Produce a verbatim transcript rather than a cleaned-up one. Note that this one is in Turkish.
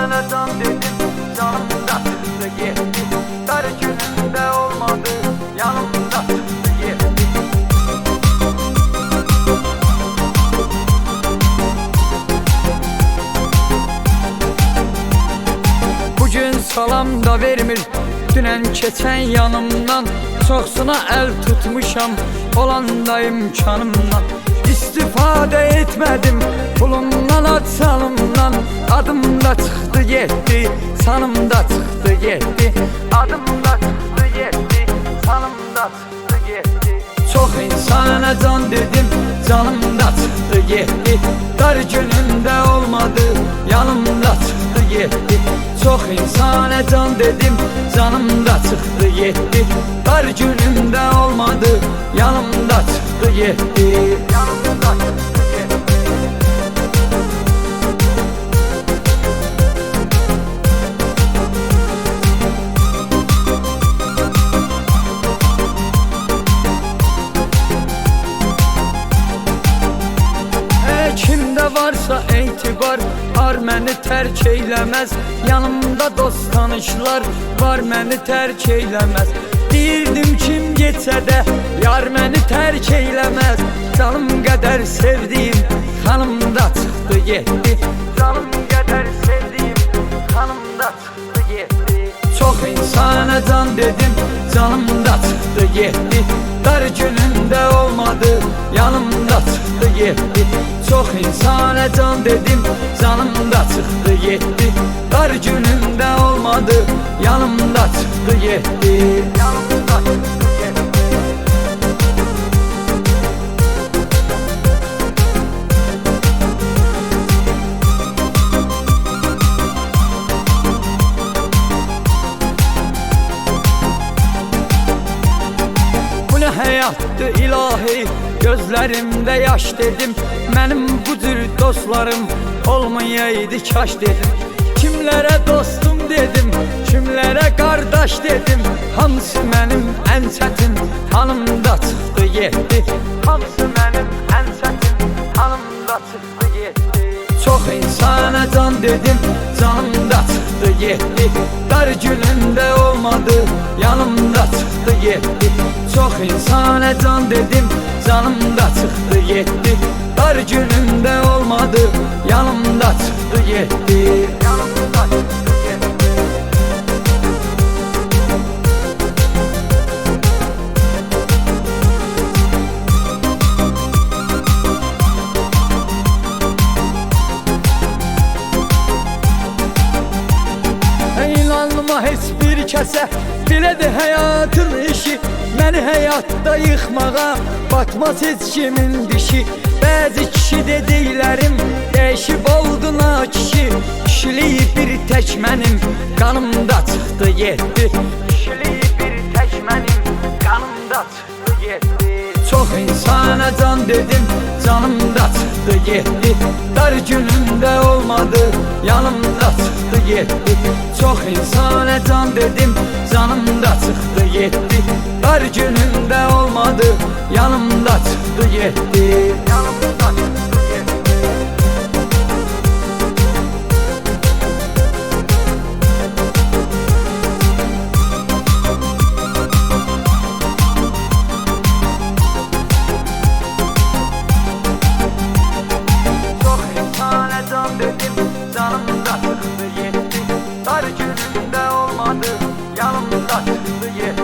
insana can dedim, canımda çıktı gitti. Dar günümde olmadı, yanımda çıktı gitti. Bugün salam da vermir, dünen keçen yanımdan. Çoxsuna el tutmuşam, olandayım canımdan. İstifade etmedim pulumdan, açsalımdan. Adım da çıktı gitti, sanım da çıktı gitti. Adım da çıktı gitti, sanım da çıktı gitti. Çok insana can dedim, canım da çıktı gitti. Dar günümde olmadı, yanımda çıktı gitti. Çok insana can dedim, canım da çıktı gitti. Dar günümde olmadı, yanımda çıktı gitti. Yanımda çıktı gitti. E, kimde varsa etibar, ar məni tərk eyləməz. Yanımda dost tanışlar var, məni tərk eyləməz. Deyirdim kim geçsə də yar məni tərk eyləməz. Canım qədər sevdiyim xanım da çıxdı getdi. Canım qədər sevdiyim xanım da çıxdı getdi. Çox insana can dedim, canım da çıxdı getdi. Dar günümdə olmadı, yanımda çıxdı getdi. Çox insana can dedim, canım da çıxdı getdi. Dar günümdə olmadı, yanımda çıxdı getdi. Yanımda çıxdı getdi. Bu nə həyatdır ilahi, gözlerimde yaş dedim. Mənim bu cür dostlarım olmayaydı kaş dedim. Kimlərə dostum dedim, kimlərə qardaş dedim. Hamısı mənim ən çətin hanımda çıxdı getdi. Hamısı mənim ən çətin hanımda çıxdı getdi. Çox insana can dedim, canım da çıxdı getdi. Dar günümdə olmadı, yanımda çıxdı getdi. Çox insana can dedim, canım da çıxdı getdi. Dar günümdə olmadı, yanımda çıxdı getdi. Yanımda çıxdı getdi. İnanma heç bir kəsə, belədir həyatın işi. Məni həyatda yıxmağa batmaz heç kimin dişi. Bəzi kişi dediklərim dəyişib oldu nakişi. Kişiliyi bir tək mənim qanımda çıxdı getdi. Kişiliyi bir tək mənim qanımda çıxdı getdi. Çox insana can dedim, canım da çıxdı getdi. Dar günümdə olmadı, yanımda çıxdı getdi. Çox insana can dedim, canım da çıxdı getdi. Dar günümdə olmadı, yanımda çıxdı getdi. Yanımda çıxdı getdi. Çox insana can dedim, canım da çıxdı getdi. Dar günümdə olmadı, yanımda çıxdı getdi.